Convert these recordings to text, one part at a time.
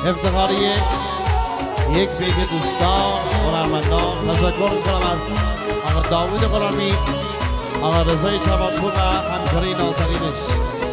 افتخاری یک بیگ دوستان هنرمندان. تشکر میکنم از آقا داوود غلامی، آقا رضای چمانپور و همکاری نازنینش.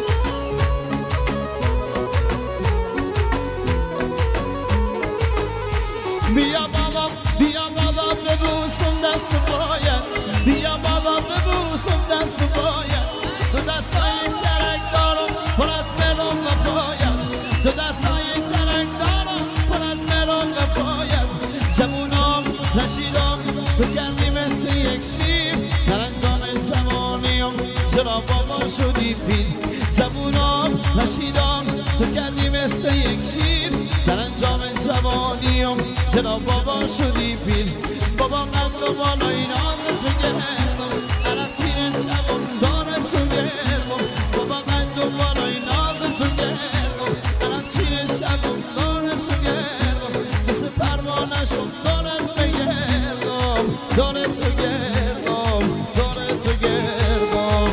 بیا بابا ببوسم دست باید، بیا بابا ببوسم دست باید. تو دستای ترک دارم پر از ملون و پاید، تو دستای ترک دارم پر از ملون و پاید. جوونام رشیدم تو کردی مثل یک شیر، سرانجام جوانیم چرا بابا شدی پیر. جوونام رشیدم تو کردی مثل یک شیر، سرانجام جوانیم چرا بابا شدی پیر. بابا قد و بالای ناز تو گردم، عرب چین شبم داره تو گردم. بابا قد و بالای ناز تو گردم، عرب چین شبم داره تو گردم. مثل پروانه شم داره تو گردم، داره تو گردم، داره تو گردم.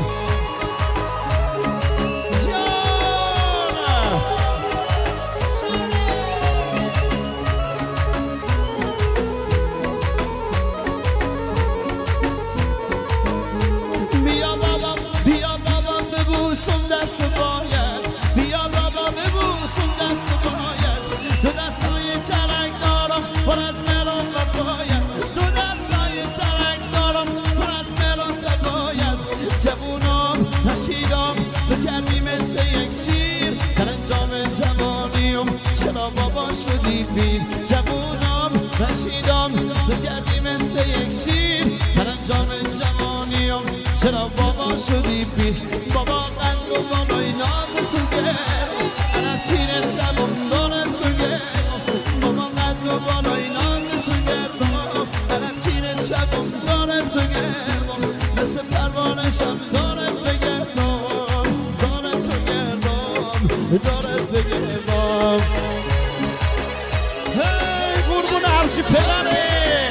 ببوسم دست باید، بیا بابا ببوسم دست باید. دو دستای ترک دارم پر از ملون و پاید، دو دستای ترک دارم پر از ملون و پاید. جوونام رشیدم تو کردی مثل یک شیر، سرانجام جوانیم چرا بابا شدی پیر. جوونام رشیدم تو کردی مثل یک شیر، سرانجام جوانیم چرا بابا شدی پیر. بابا قند و بالای ناز تو گردم، عرب چین شبم داره تو گردم. بابا قند و بالای ناز تو گردم، عرب چین شبم داره تو گردم. مثل پروانه شم داره بگردم، داره تو گردم، داره بگردم. هی قربون عرشی پدره.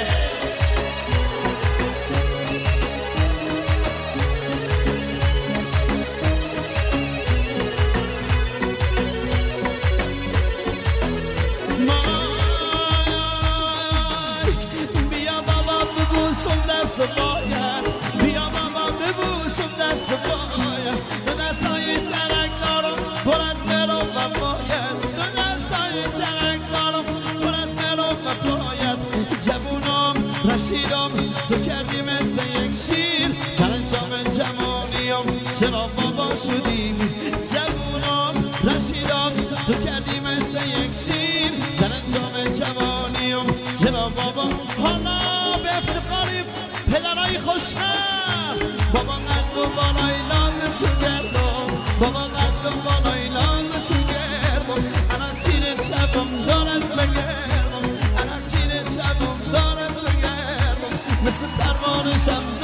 دست باید، بیا بابا ببوسم دست باید. دو دستای ترک دارم پر از ملون و پاید، دو دستای ترک دارم پر از ملون و پاید. جوونام رشیدم تو کردی مثل یک شیر، سرانجام جوانیم چرا بابا شدی. جوونام رشیدم تو کردی مثل یک شیر، سرانجام جوانیم چرا بابا. حالا به افتخاری پدرای خوشخط، بابا قد و بالای ناز تو گردم، بابا قد و بالای ناز تو گردم. الان چین شبم دارد بگردم، الان چین شبم دارد تو گردم. مثل پروانه شم